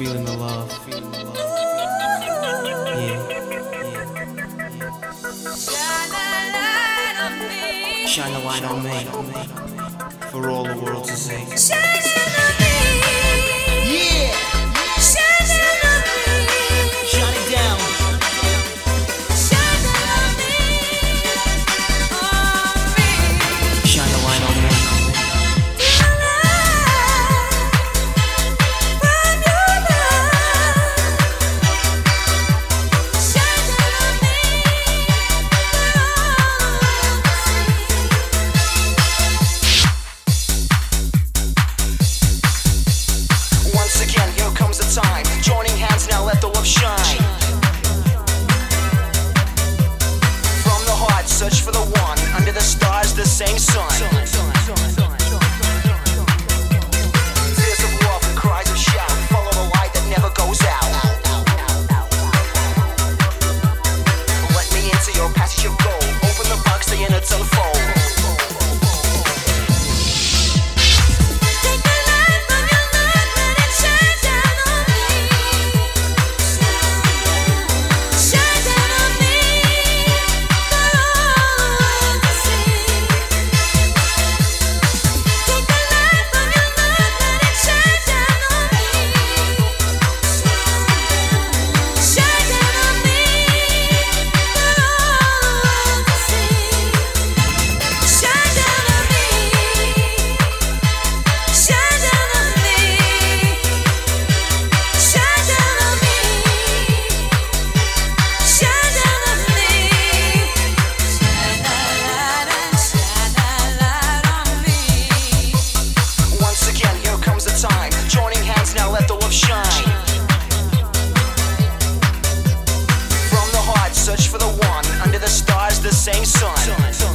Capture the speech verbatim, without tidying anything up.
feeling the love. Yeah, yeah, yeah. Shine a light on me, for all the world to see. Shine on me. Yeah. Shine on me. Shine it down. Shine on me. On me. Shine a light on me. From your love. Shine on me. Once again, here comes the time. Joining hands now, let the love shine. From the heart, search for the one. Under the stars, the same sun. Tears of love and cries of shout. Follow the light that never goes out. Let me into your passage of gold. Open the box, the innards unfold. Take the light from your love, let it shine down on me. Shine down on me, for all to see. Take the light from your love, let it shine down on me. Shine down on me, for all to see. Shine down on me. Shine down on me. Shine down on me. Shine down on me. Shine a light and shine a light on me. Once again, here comes the time. Joining hands now, let the love shine. From the heart, search for the one. Under the stars, the same sun.